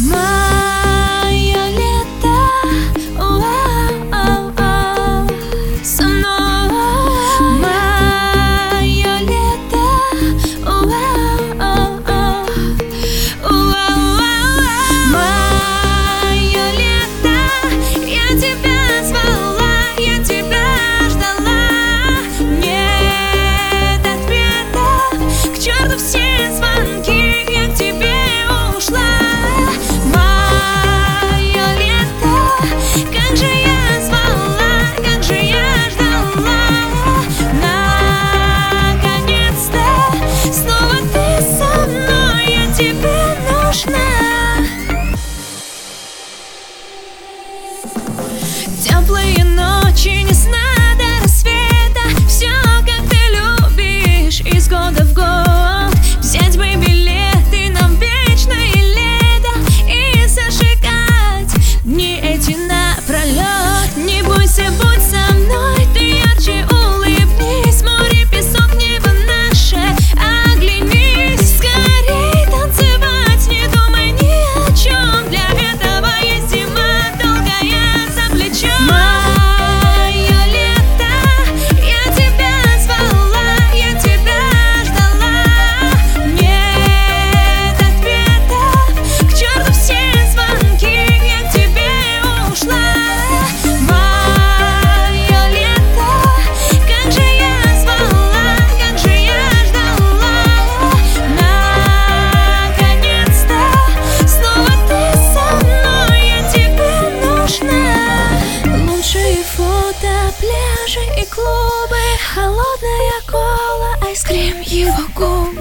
Мое лето, со мной. Мое лето, мое лето, я тебя звала, я тебя ждала. Нет ответа, к черту все звонки, я к тебе ушла. Теплые ночи, не сна до рассвета, все как ты любишь, из года в год. Взять бы билеты на вечное лето и зажигать дни эти напролет. Не бойся, будь со мной, ты ярче улыбнись, море, песок, небо наше, оглянись. Скорей танцевать, не думай ни о чем, для этого есть зима долгая за плечом. Мое лето, я тебя звала, я тебя ждала. Нет ответа, к черту все звонки, я к тебе ушла. Мое лето, как же я звала, как же я ждала. Наконец-то снова ты со мной, я тебе нужна. Лучшие фото, пляжи и клубы, холодная кола, айскрим, его губы.